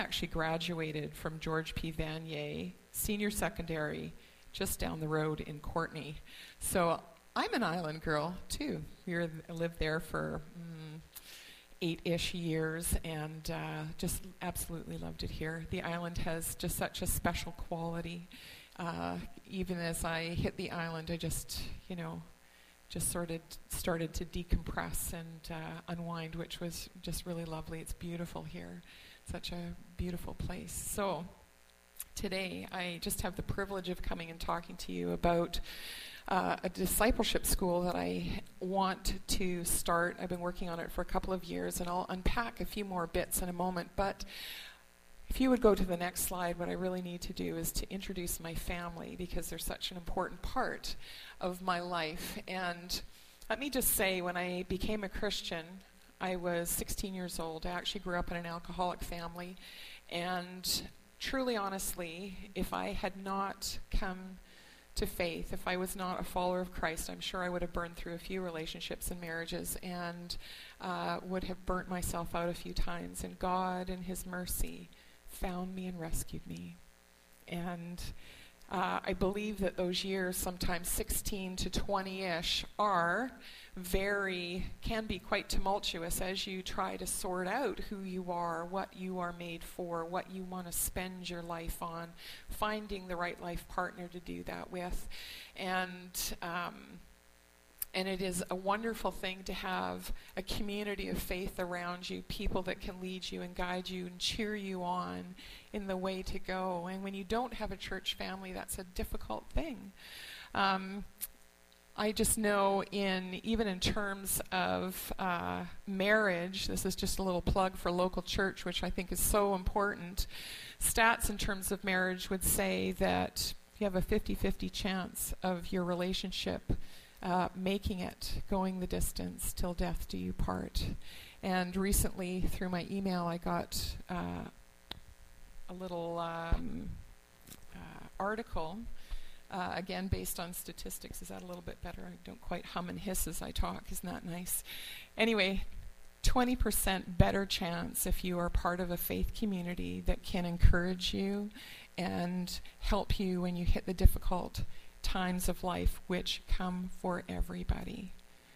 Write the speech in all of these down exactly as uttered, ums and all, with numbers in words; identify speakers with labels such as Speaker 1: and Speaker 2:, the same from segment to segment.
Speaker 1: actually graduated from George P. Vanier Senior Secondary just down the road in Courtenay. So I'm an island girl too. We were, lived there for mm, eight-ish years and uh, just absolutely loved it here. The island has just such a special quality. Uh, even as I hit the island, I just, you know, just sort of started to decompress and uh, unwind, which was just really lovely. It's beautiful here. Such a beautiful place. So today I just have the privilege of coming and talking to you about uh, a discipleship school that I want to start. I've been working on it for a couple of years, and I'll unpack a few more bits in a moment. But if you would go to the next slide, what I really need to do is to introduce my family, because they're such an important part of my life. And let me just say, when I became a Christian, I was sixteen years old. I actually grew up in an alcoholic family. And truly, honestly, if I had not come to faith, if I was not a follower of Christ, I'm sure I would have burned through a few relationships and marriages and uh, would have burnt myself out a few times. And God, in His mercy, found me and rescued me. And uh, I believe that those years, sometimes sixteen to twenty-ish, are very, can be quite tumultuous as you try to sort out who you are, what you are made for, what you want to spend your life on, finding the right life partner to do that with. And um, and it is a wonderful thing to have a community of faith around you, people that can lead you and guide you and cheer you on in the way to go. And when you don't have a church family, that's a difficult thing. Um, I just know in, even in terms of uh, marriage, this is just a little plug for local church, which I think is so important. Stats in terms of marriage would say that you have a fifty-fifty chance of your relationship uh, making it, going the distance, till death do you part. And recently, through my email, I got uh, a little um, uh, article Uh, again, based on statistics. Is that a little bit better? I don't quite hum and hiss as I talk. Isn't that nice? Anyway, twenty percent better chance if you are part of a faith community that can encourage you and help you when you hit the difficult times of life, which come for everybody.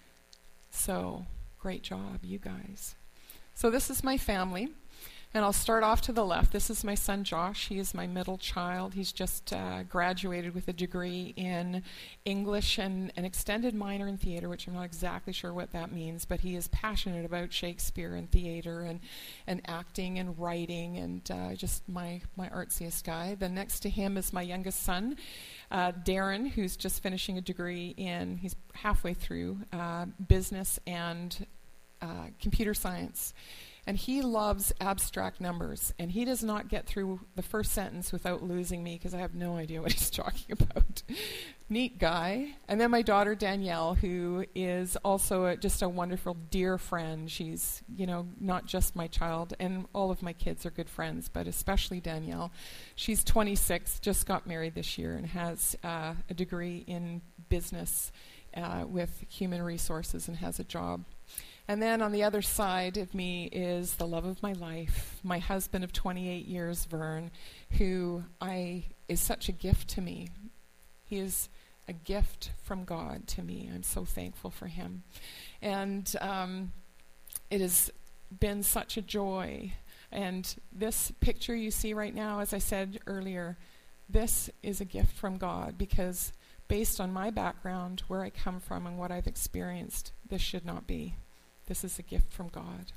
Speaker 1: So, great job, you guys. So this is my family. And I'll start off to the left. This is my son, Josh. He is my middle child. He's just uh, graduated with a degree in English and an extended minor in theater, which I'm not exactly sure what that means, but he is passionate about Shakespeare and theater and, and acting and writing, and uh, just my, my artsiest guy. Then next to him is my youngest son, uh, Darren, who's just finishing a degree in, he's halfway through, uh, business and uh, computer science. And he loves abstract numbers, and he does not get through the first sentence without losing me, because I have no idea what he's talking about. Neat guy. And then my daughter Danielle, who is also a, just a wonderful, dear friend. She's, you know, not just my child, and all of my kids are good friends, but especially Danielle. She's twenty-six, just got married this year, and has uh, a degree in business uh, with human resources and has a job. And then on the other side of me is the love of my life, my husband of twenty-eight years, Vern, who I is such a gift to me. He is a gift from God to me. I'm so thankful for him. And um, it has been such a joy. And this picture you see right now, as I said earlier, this is a gift from God, because based on my background, where I come from and what I've experienced, this should not be. This is a gift from God.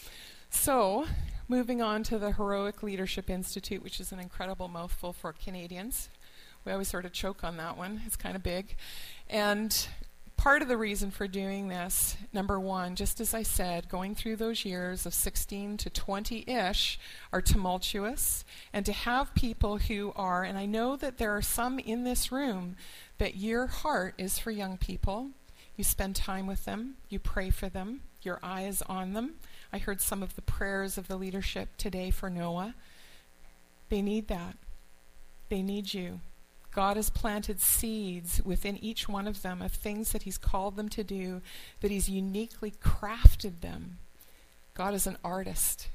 Speaker 1: So, moving on to the Heroic Leadership Institute, which is an incredible mouthful for Canadians. We always sort of choke on that one. It's kind of big. And part of the reason for doing this, number one, just as I said, going through those years of sixteen to twenty-ish are tumultuous. And to have people who are, and I know that there are some in this room, that your heart is for young people. You spend time with them. You pray for them. Your eye is on them. I heard some of the prayers of the leadership today for Noah. They need that. They need you. God has planted seeds within each one of them of things that he's called them to do, that he's uniquely crafted them. God is an artist.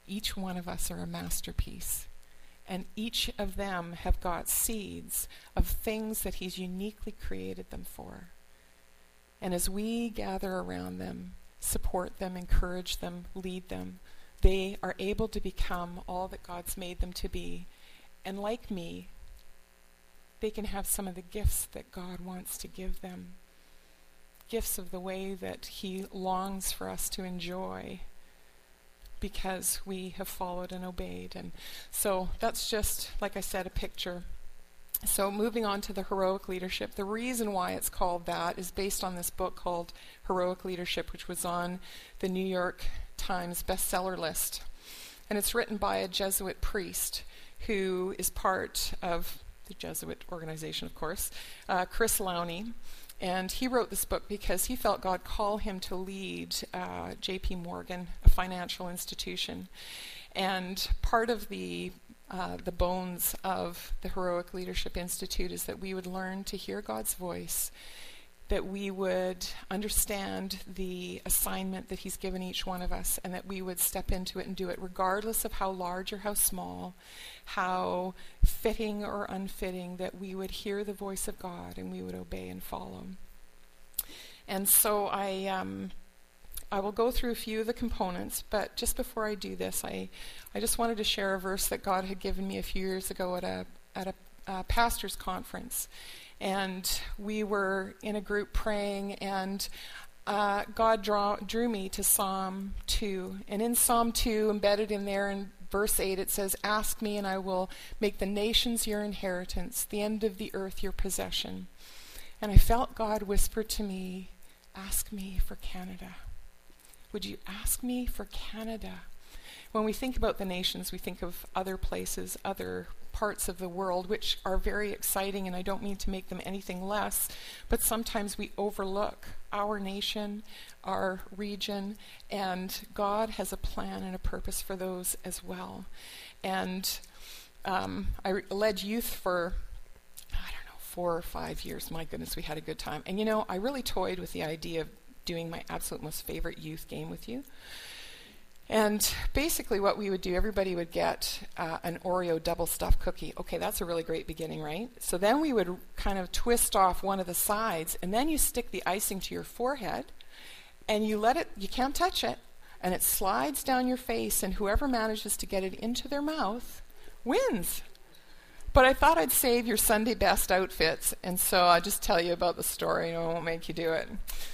Speaker 1: each one of us are a masterpiece. And each of them have got seeds of things that he's uniquely created them for. And as we gather around them, support them, encourage them, lead them, they are able to become all that God's made them to be. And like me, they can have some of the gifts that God wants to give them. Gifts of the way that he longs for us to enjoy because we have followed and obeyed. And so that's just, like I said, a picture. So moving on to the heroic leadership, the reason why it's called that is based on this book called Heroic Leadership, which was on the New York Times bestseller list. And it's written by a Jesuit priest who is part of the Jesuit organization, of course, uh, Chris Lowney. And he wrote this book because he felt God call him to lead uh, J P Morgan, a financial institution. And part of the uh, the bones of the Heroic Leadership Institute is that we would learn to hear God's voice, that we would understand the assignment that he's given each one of us, and that we would step into it and do it regardless of how large or how small, how fitting or unfitting, that we would hear the voice of God and we would obey and follow. And so I um, I will go through a few of the components, but just before I do this, I, I just wanted to share a verse that God had given me a few years ago at a at a uh, pastor's conference. And we were in a group praying, and uh, God draw, drew me to Psalm two. And in Psalm two, embedded in there in verse eight, it says, "Ask me, and I will make the nations your inheritance, the end of the earth your possession." And I felt God whisper to me, "Ask me for Canada. Would you ask me for Canada?" When we think about the nations, we think of other places, other parts of the world, which are very exciting, and I don't mean to make them anything less, but sometimes we overlook our nation, our region, and God has a plan and a purpose for those as well. And um, I re- led youth for, I don't know, four or five years. My goodness, we had a good time. And you know, I really toyed with the idea of doing my absolute most favorite youth game with you. And basically what we would do, everybody would get uh, an Oreo double stuffed cookie. Okay, that's a really great beginning, right? So then we would kind of twist off one of the sides, and then you stick the icing to your forehead, and you let it, you can't touch it, and it slides down your face, and whoever manages to get it into their mouth wins. But I thought I'd save your Sunday best outfits, and so I'll just tell you about the story, and I won't make you do it.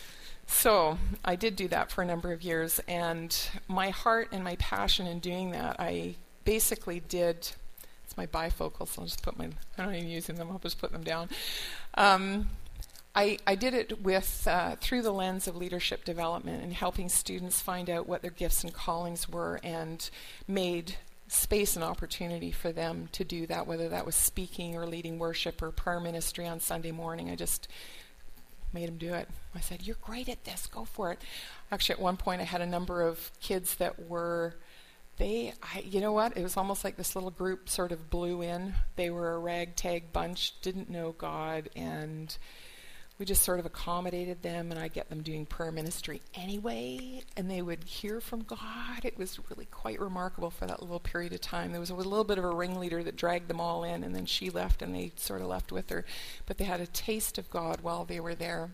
Speaker 1: So I did do that for a number of years, and my heart and my passion in doing that, I basically did, it's my bifocals, so I'll just put my, I'm not even using them, I'll just put them down. Um, I, I did it with uh, through the lens of leadership development and helping students find out what their gifts and callings were, and made space and opportunity for them to do that, whether that was speaking or leading worship or prayer ministry on Sunday morning. I just made them do it. I said, "You're great at this, go for it." Actually, at one point I had a number of kids that were, they, I, you know what, it was almost like this little group sort of blew in. They were a ragtag bunch, didn't know God, and we just sort of accommodated them, and I'd get them doing prayer ministry anyway, and they would hear from God. It was really quite remarkable for that little period of time. There was a little bit of a ringleader that dragged them all in, and then she left, and they sort of left with her. But they had a taste of God while they were there.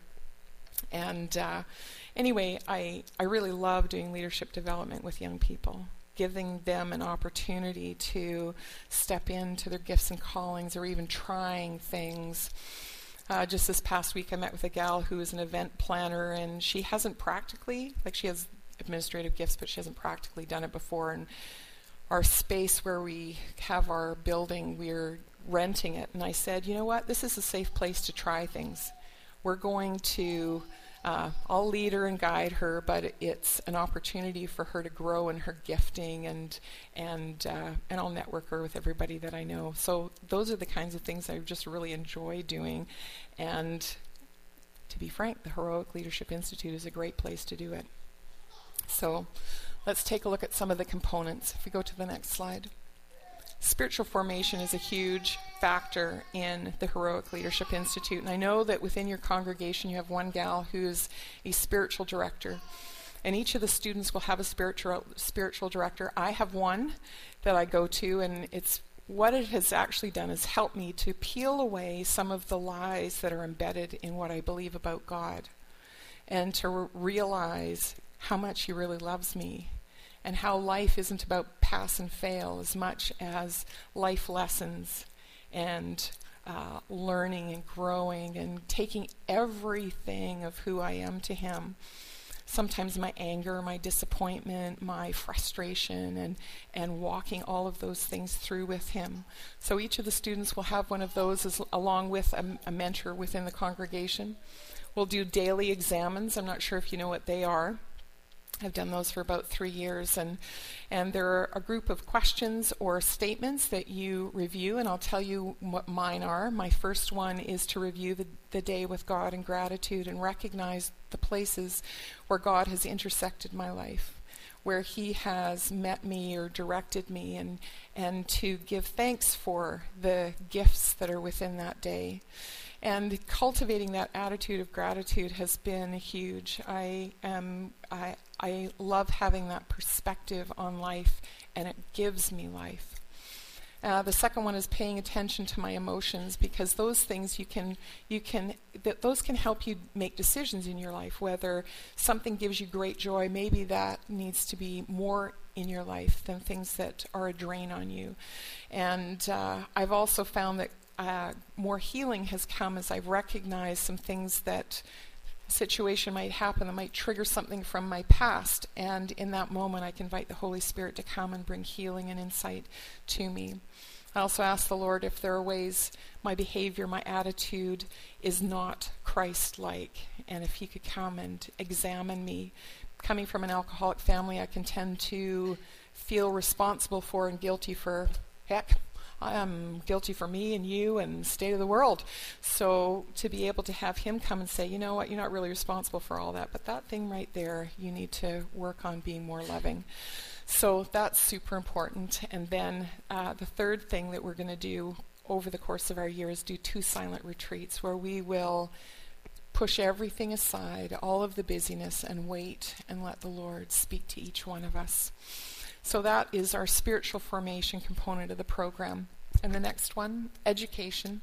Speaker 1: And uh, anyway, I, I really love doing leadership development with young people, giving them an opportunity to step into their gifts and callings, or even trying things. Uh, just this past week, I met with a gal who is an event planner, and she hasn't practically, like she has administrative gifts, but she hasn't practically done it before. And our space where we have our building, we're renting it. And I said, you know what, this is a safe place to try things. We're going to, uh, I'll lead her and guide her, but it's an opportunity for her to grow in her gifting, and and uh, and I'll network her with everybody that I know. So those are the kinds of things I just really enjoy doing. And to be frank, the Heroic Leadership Institute is a great place to do it. So let's take a look at some of the components. If we go to the next slide. Spiritual formation is a huge factor in the Heroic Leadership Institute. And I know that within your congregation you have one gal who's a spiritual director. And each of the students will have a spiritual spiritual director. I have one that I go to, and it's what it has actually done is help me to peel away some of the lies that are embedded in what I believe about God, and to r- realize how much he really loves me, and how life isn't about pass and fail as much as life lessons and uh, learning and growing and taking everything of who I am to him. Sometimes my anger, my disappointment, my frustration, and, and walking all of those things through with him. So each of the students will have one of those as, along with a, a mentor within the congregation. We'll do daily examines. I'm not sure if you know what they are. I've done those for about three years, and and there are a group of questions or statements that you review, and I'll tell you what mine are. My first one is to review the, the day with God in gratitude and recognize the places where God has intersected my life, where he has met me or directed me, and and to give thanks for the gifts that are within that day. And cultivating that attitude of gratitude has been huge. I am I I love having that perspective on life, and it gives me life. Uh, the second one is paying attention to my emotions, because those things you can you can th- those can help you make decisions in your life. Whether something gives you great joy, maybe that needs to be more in your life than things that are a drain on you. And uh, I've also found that Uh, more healing has come as I've recognized some things that a situation might happen that might trigger something from my past, and in that moment I can invite the Holy Spirit to come and bring healing and insight to me. I also ask the Lord if there are ways my behavior, my attitude is not Christ-like, and if he could come and examine me. Coming from an alcoholic family, I can tend to feel responsible for and guilty for, heck, I am guilty for me and you and the state of the world. So to be able to have him come and say, you know what, you're not really responsible for all that, but that thing right there, you need to work on being more loving. So that's super important. And then uh, the third thing that we're going to do over the course of our year is do two silent retreats where we will push everything aside, all of the busyness, and wait and let the Lord speak to each one of us. So that is our spiritual formation component of the program. And the next one, education.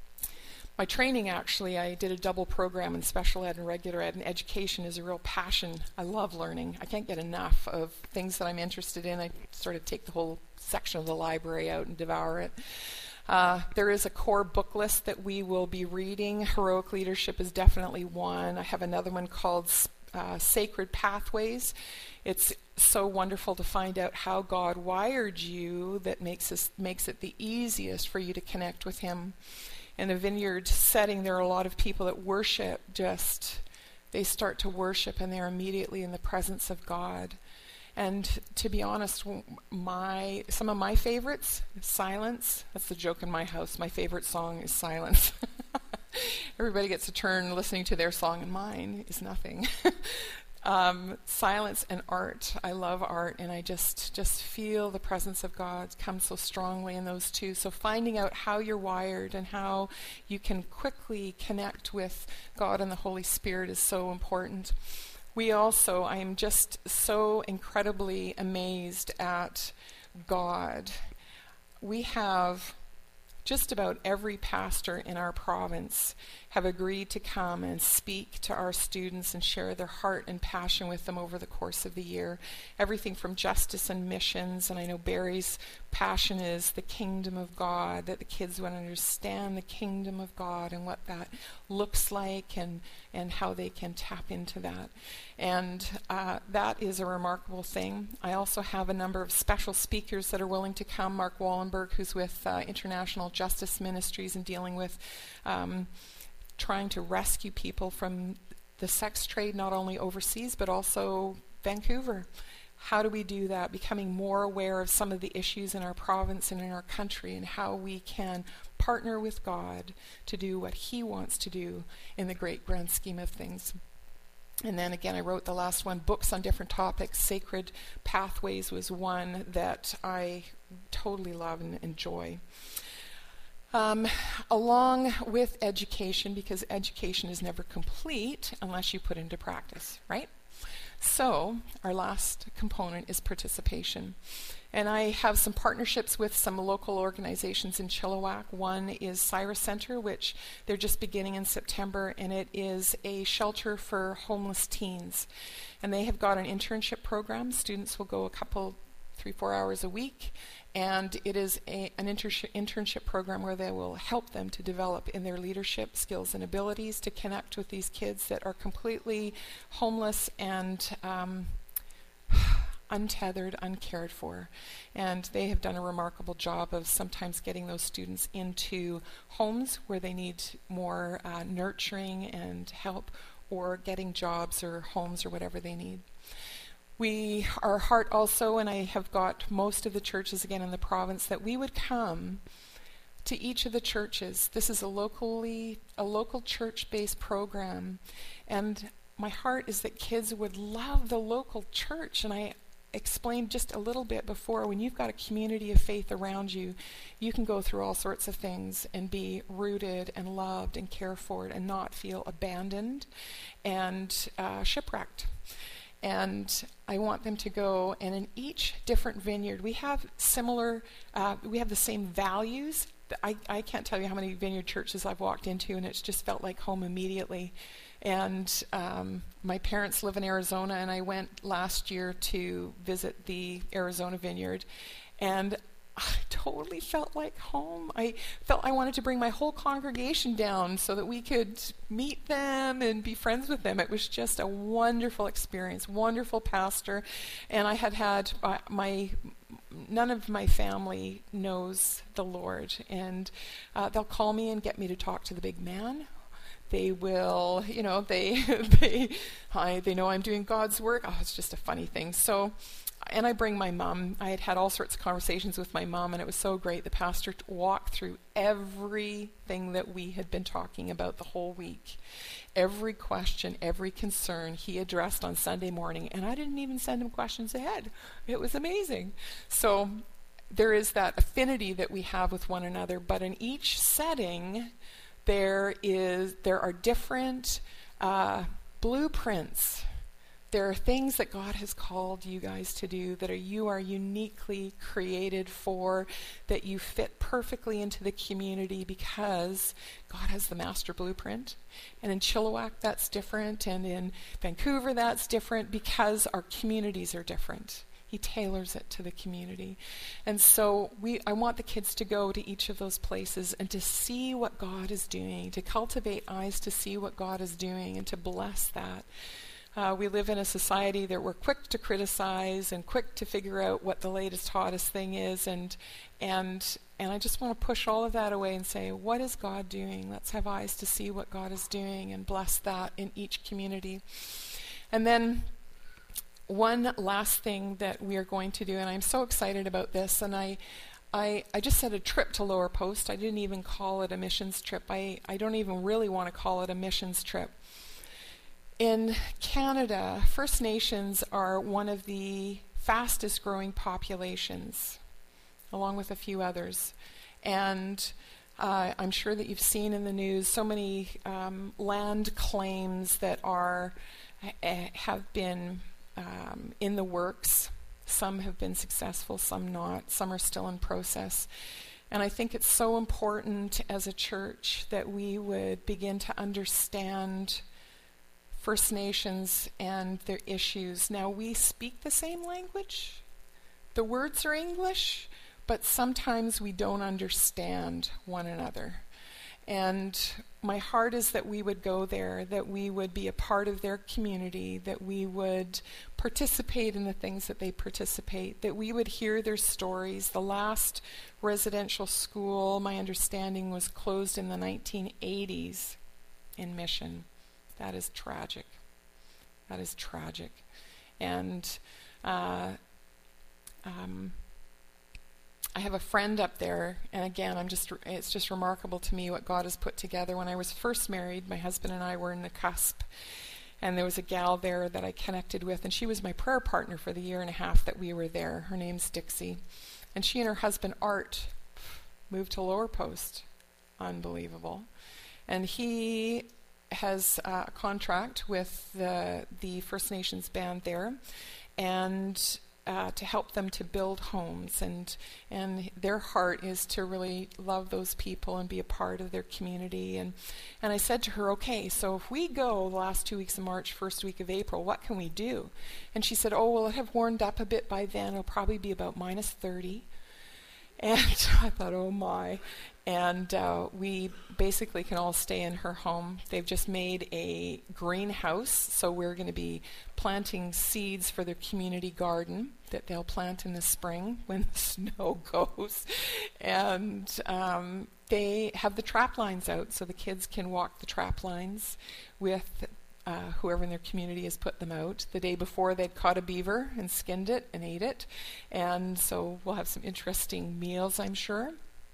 Speaker 1: My training, actually, I did a double program in special ed and regular ed, and education is a real passion. I love learning. I can't get enough of things that I'm interested in. I sort of take the whole section of the library out and devour it. Uh, there is a core book list that we will be reading. Heroic Leadership is definitely one. I have another one called uh, Sacred Pathways. It's so wonderful to find out how God wired you that makes us, makes it the easiest for you to connect with him. In a vineyard setting, there are a lot of people that worship just, they start to worship and they're immediately in the presence of God. And to be honest, my some of my favorites, Silence. That's the joke in my house. My favorite song is Silence. Everybody gets a turn listening to their song, and mine is nothing. Um, silence and art. I love art, and I just just feel the presence of God come so strongly in those two. So finding out how you're wired and how you can quickly connect with God and the Holy Spirit is so important. We also, I am just so incredibly amazed at God. We have just about every pastor in our province have agreed to come and speak to our students and share their heart and passion with them over the course of the year. Everything from justice and missions, and I know Barry's passion is the kingdom of God, that the kids want to understand the kingdom of God and what that looks like, and, and how they can tap into that. And uh, that is a remarkable thing. I also have a number of special speakers that are willing to come. Mark Wallenberg, who's with uh, International Justice Ministries and dealing with um, trying to rescue people from the sex trade, not only overseas, but also Vancouver. How do we do that? Becoming more aware of some of the issues in our province and in our country, and how we can partner with God to do what he wants to do in the great grand scheme of things. And then again, I wrote the last one, books on different topics. Sacred Pathways was one that I totally love and enjoy. Um, along with education, because education is never complete unless you put into practice, right? So our last component is participation. And I have some partnerships with some local organizations in Chilliwack. One is Cyrus Center, which they're just beginning in September, and it is a shelter for homeless teens. And they have got an internship program. Students will go a couple, three, four hours a week, and it is a, an internship, internship program where they will help them to develop in their leadership skills and abilities to connect with these kids that are completely homeless and um, untethered, uncared for. And they have done a remarkable job of sometimes getting those students into homes where they need more uh, nurturing and help, or getting jobs or homes or whatever they need. We, our heart also, and I have got most of the churches again in the province, that we would come to each of the churches. This is a locally, a local church-based program, and my heart is that kids would love the local church. And I explained just a little bit before, when you've got a community of faith around you, you can go through all sorts of things and be rooted and loved and cared for and not feel abandoned and uh, shipwrecked. And I want them to go, and in each different vineyard, we have similar, uh, we have the same values. I, I can't tell you how many vineyard churches I've walked into, and it's just felt like home immediately. And um, my parents live in Arizona, and I went last year to visit the Arizona vineyard, and I totally felt like home. I felt I wanted to bring my whole congregation down so that we could meet them and be friends with them. It was just a wonderful experience, wonderful pastor, and I had had uh, my none of my family knows the Lord, and uh, they'll call me and get me to talk to the big man. They will, you know, they they I, they know I'm doing God's work. Oh, it's just a funny thing. So, and I bring my mom. I had had all sorts of conversations with my mom, and it was so great. The pastor walked through everything that we had been talking about the whole week. Every question, every concern he addressed on Sunday morning, and I didn't even send him questions ahead. It was amazing. So there is that affinity that we have with one another, but in each setting, There is, there are different uh, blueprints. There are things that God has called you guys to do that are you are uniquely created for, that you fit perfectly into the community because God has the master blueprint. And in Chilliwack, that's different, and in Vancouver, that's different because our communities are different. He tailors it to the community. And so we, I want the kids to go to each of those places and to see what God is doing, to cultivate eyes to see what God is doing and to bless that. Uh, we live in a society that we're quick to criticize and quick to figure out what the latest, hottest thing is. And, and, and I just want to push all of that away and say, what is God doing? Let's have eyes to see what God is doing and bless that in each community. And then one last thing that we are going to do, and I'm so excited about this, and I I, I just said a trip to Lower Post. I didn't even call it a missions trip. I, I don't even really want to call it a missions trip. In Canada, First Nations are one of the fastest growing populations, along with a few others. And uh, I'm sure that you've seen in the news so many um, land claims that are uh, have been Um, in the works. Some have been successful, some not. Some are still in process. And I think it's so important as a church that we would begin to understand First Nations and their issues. Now, we speak the same language. The words are English, but sometimes we don't understand one another. And my heart is that we would go there, that we would be a part of their community, that we would participate in the things that they participate, that we would hear their stories. The last residential school, my understanding, was closed in the nineteen eighties in Mission. That is tragic. That is tragic. And uh, um, I have a friend up there, and again, I'm just it's just remarkable to me what God has put together. When I was first married, my husband and I were in the cusp, and there was a gal there that I connected with, and she was my prayer partner for the year and a half that we were there. Her name's Dixie. And she and her husband, Art, moved to Lower Post. Unbelievable. And he has uh, a contract with the the First Nations band there, and uh, to help them to build homes, and and their heart is to really love those people and be a part of their community. And and I said to her, okay, so if we go the last two weeks of March, first week of April, what can we do? And she said, oh, well, it'll have warmed up a bit by then. It'll probably be about minus thirty. And I thought, oh my. And uh, we basically can all stay in her home. They've just made a greenhouse, so we're going to be planting seeds for their community garden that they'll plant in the spring when the snow goes. And um, they have the trap lines out, so the kids can walk the trap lines with uh, whoever in their community has put them out. The day before, they'd caught a beaver and skinned it and ate it. And so we'll have some interesting meals, I'm sure.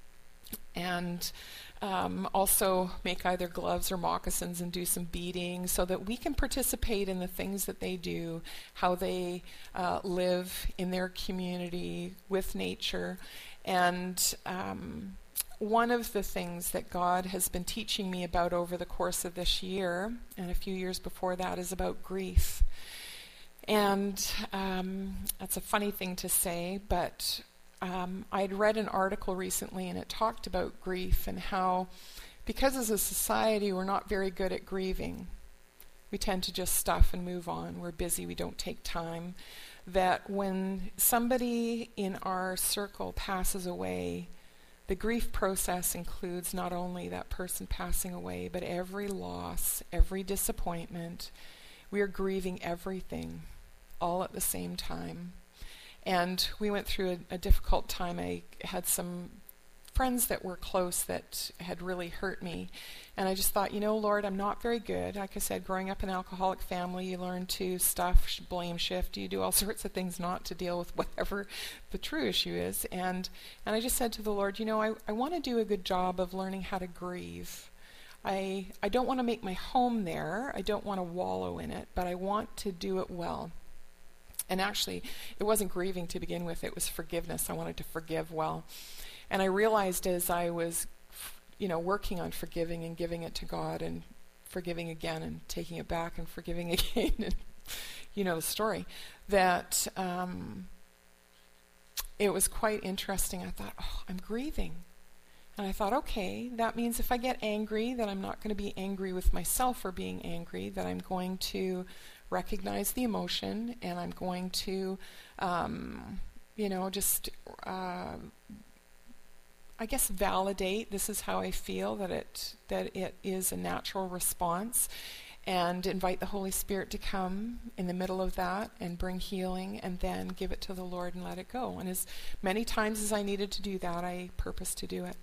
Speaker 1: And um, also make either gloves or moccasins and do some beading so that we can participate in the things that they do, how they uh, live in their community with nature. And um, one of the things that God has been teaching me about over the course of this year, and a few years before that, is about grief. And um, that's a funny thing to say, but Um, I'd read an article recently, and it talked about grief and how, because as a society we're not very good at grieving, we tend to just stuff and move on. We're busy, we don't take time. That when somebody in our circle passes away, the grief process includes not only that person passing away, but every loss, every disappointment. We are grieving everything all at the same time. And we went through a, a difficult time. I had some friends that were close that had really hurt me. And I just thought, you know, Lord, I'm not very good. Like I said, growing up in an alcoholic family, you learn to stuff, sh- blame shift. You do all sorts of things not to deal with whatever the true issue is. And and I just said to the Lord, you know, I, I want to do a good job of learning how to grieve. I I don't want to make my home there. I don't want to wallow in it, but I want to do it well. And actually, it wasn't grieving to begin with. It was forgiveness. I wanted to forgive well. And I realized as I was, you know, working on forgiving and giving it to God and forgiving again and taking it back and forgiving again, and you know the story, that um, it was quite interesting. I thought, oh, I'm grieving. And I thought, okay, that means if I get angry, that I'm not going to be angry with myself for being angry, that I'm going to recognize the emotion, and I'm going to, um, you know, just, uh, I guess, validate this is how I feel, that it that it is a natural response, and invite the Holy Spirit to come in the middle of that and bring healing, and then give it to the Lord and let it go. And as many times as I needed to do that, I purposed to do it.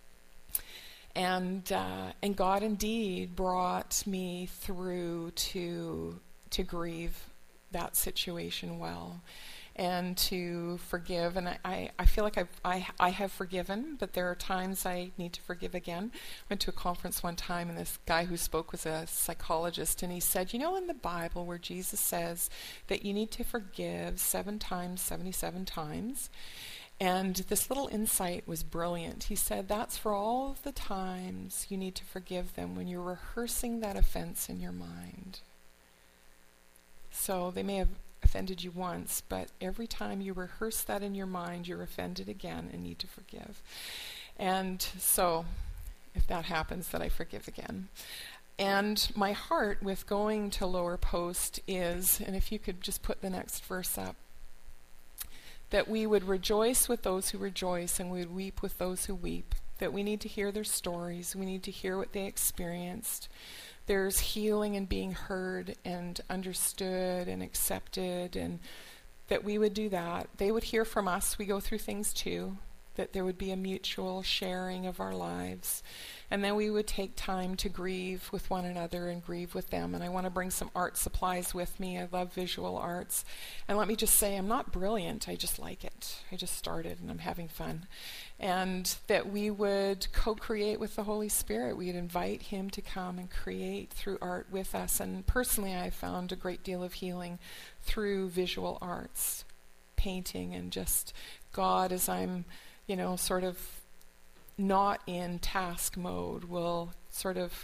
Speaker 1: And uh, and God indeed brought me through to to grieve that situation well, and to forgive. And I, I, I feel like I've, I I have forgiven, but there are times I need to forgive again. I went to a conference one time, and this guy who spoke was a psychologist, and he said, you know, in the Bible where Jesus says that you need to forgive seven times, seventy-seven times, and this little insight was brilliant. He said, that's for all of the times you need to forgive them when you're rehearsing that offense in your mind. So they may have offended you once, but every time you rehearse that in your mind, you're offended again and need to forgive. And so if that happens, that I forgive again. And my heart with going to Lower Post is, and if you could just put the next verse up, that we would rejoice with those who rejoice, and we would weep with those who weep. That we need to hear their stories. We need to hear what they experienced. There's healing in being heard and understood and accepted, and that we would do that. They would hear from us. We go through things too. That there would be a mutual sharing of our lives. And then we would take time to grieve with one another and grieve with them. And I want to bring some art supplies with me. I love visual arts. And let me just say, I'm not brilliant. I just like it. I just started and I'm having fun. And that we would co-create with the Holy Spirit. We'd invite him to come and create through art with us. And personally, I found a great deal of healing through visual arts, painting, and just God, as I'm, you know, sort of not in task mode, will sort of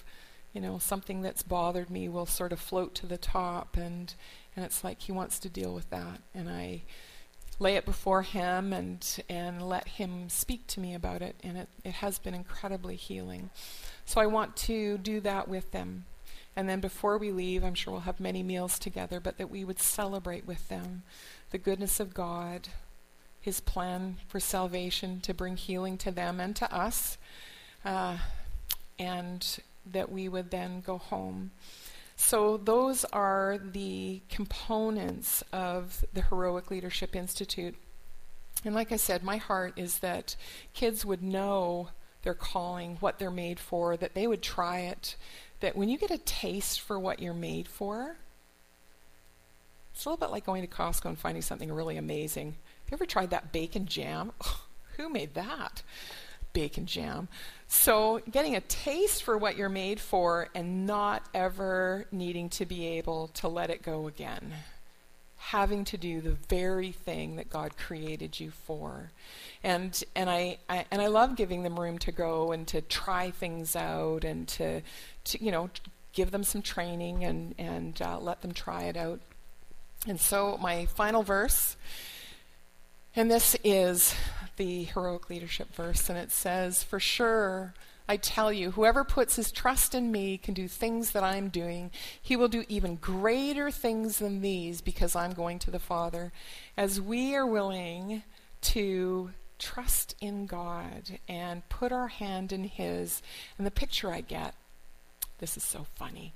Speaker 1: you know, something that's bothered me will sort of float to the top, and and it's like he wants to deal with that. And I lay it before him and and let him speak to me about it, and it, it has been incredibly healing. So I want to do that with them. And then before we leave, I'm sure we'll have many meals together, but that we would celebrate with them the goodness of God, his plan for salvation to bring healing to them and to us, uh, and that we would then go home. So those are the components of the Heroic Leadership Institute. And like I said, my heart is that kids would know their calling, what they're made for, that they would try it, that when you get a taste for what you're made for, it's a little bit like going to Costco and finding something really amazing. Have you ever tried that bacon jam? Oh, who made that? Bacon jam. So getting a taste for what you're made for and not ever needing to be able to let it go again. Having to do the very thing that God created you for. And and I, I and I love giving them room to go and to try things out and to, to you know, give them some training and, and uh, let them try it out. And so my final verse, and this is the Heroic Leadership verse, and it says, "For sure, I tell you, whoever puts his trust in me can do things that I'm doing. He will do even greater things than these because I'm going to the Father." As we are willing to trust in God and put our hand in his, and the picture I get, this is so funny.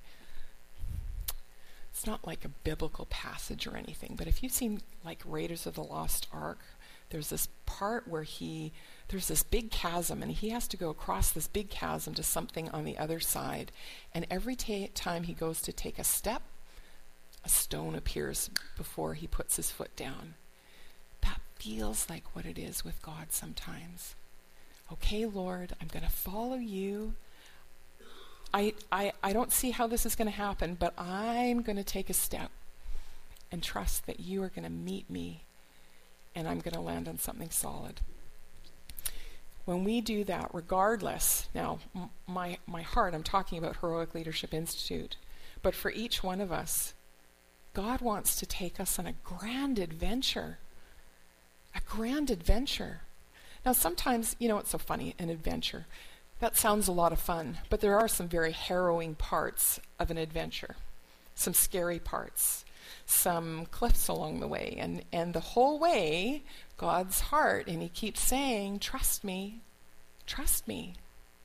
Speaker 1: It's not like a biblical passage or anything, but if you've seen like Raiders of the Lost Ark, there's this part where he, there's this big chasm, and he has to go across this big chasm to something on the other side. And every ta- time he goes to take a step, a stone appears before he puts his foot down. That feels like what it is with God sometimes. Okay, Lord, I'm going to follow you. I, I, I don't see how this is going to happen, but I'm going to take a step and trust that you are going to meet me, and I'm going to land on something solid. When we do that, regardless, now m- my my heart, I'm talking about Heroic Leadership Institute, but for each one of us, God wants to take us on a grand adventure. A grand adventure. Now sometimes, you know, it's so funny, an adventure. That sounds a lot of fun, but there are some very harrowing parts of an adventure. Some scary parts. Some cliffs along the way. And, and the whole way, God's heart, and he keeps saying, trust me, trust me.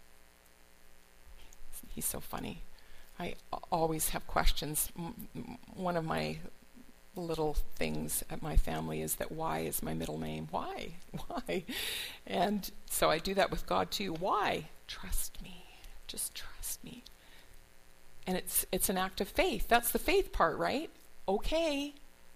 Speaker 1: He's so funny. I always have questions. M- one of my little things at my family is that why is my middle name? Why? Why? And so I do that with God too. Why? Trust me. Just trust me. And it's it's an act of faith. That's the faith part, right? Okay,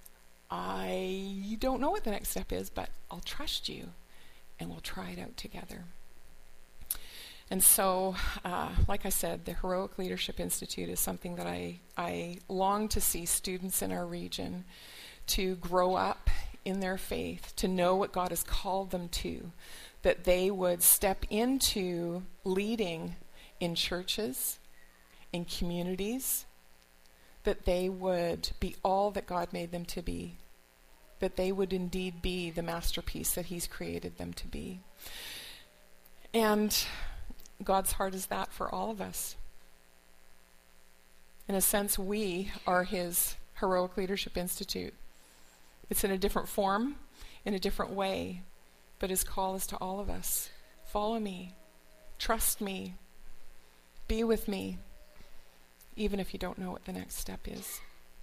Speaker 1: I don't know what the next step is, but I'll trust you, and we'll try it out together. And so, uh, like I said, the Heroic Leadership Institute is something that I, I long to see students in our region to grow up in their faith, to know what God has called them to, that they would step into leading in churches, in communities, that they would be all that God made them to be, that they would indeed be the masterpiece that he's created them to be. And God's heart is that for all of us. In a sense, we are his Heroic Leadership Institute. It's in a different form, in a different way, but his call is to all of us. Follow me, trust me, be with me, even if you don't know what the next step is.